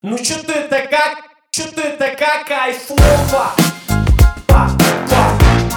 Ну чё ты такая кайфова? Па, па.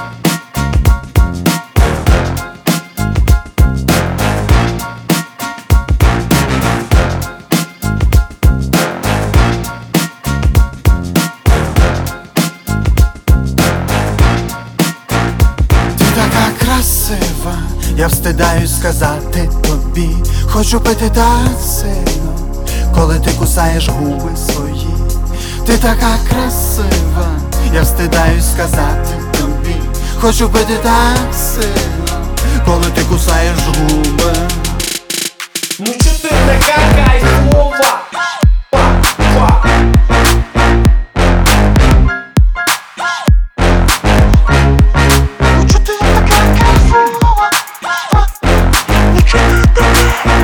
Ти така красива, я встидаюсь сказати тобі. Хочу пити так сильно, коли ти кусаєш губи свої. Ти така красива, я встидаюсь сказати тобі. Хочу пити так сильно, коли ти кусаєш губи. Ну чё ты такая кайфова? Па, па. Ну чо ти така кайфова? Ну чо ти така?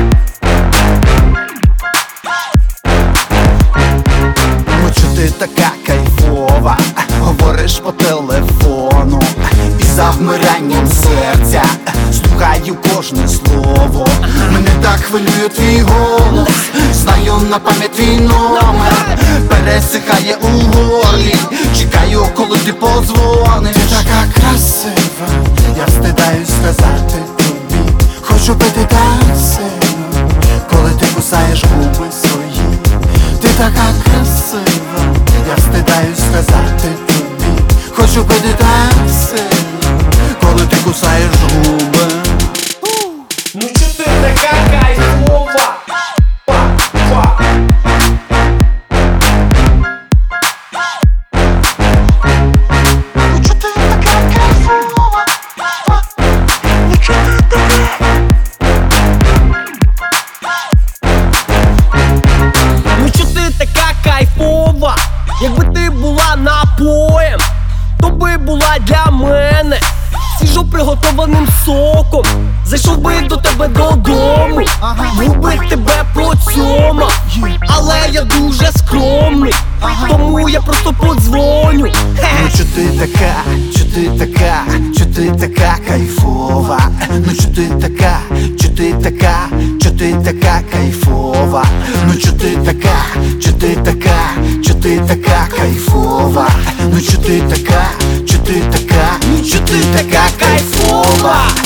Ну чо ти така кайфова? Говориш по телефону і за вмиранням серця слухаю кожне слово. Мене так хвилює твій голос, знаю на пам'ять твій номер. Пересихає у горлі, чекаю, коли ти подзвониш. Ти така красива, я встидаюсь сказати тобі. Хочу пити так сильно, коли ти кусаєш губи свої. Ти така красива, я встидаюсь сказати тобі. Хочу пити так сильно, коли ти кусаєш губи. Ну чё ты такая кайфова? Па, па. Ну чо ти така кайфова? Ну чо ти така? Ну чё ти така кайфова? Якби ти була напоєм, то би була для мене свіжо приготованим соком. Зайшов би до тебе додому, був би тебе поцьомав. Але я дуже скромний, тому я просто подзвоню. Ну чо ти така, чо ти така, чо ти така кайфова? Ну чо ти така, чо ти така, чо ти така кайфова? Ну чо ти така, чо ти така, чо ти така кайфова? Ну чо ти така, чо ти така, чо ти така кайфова?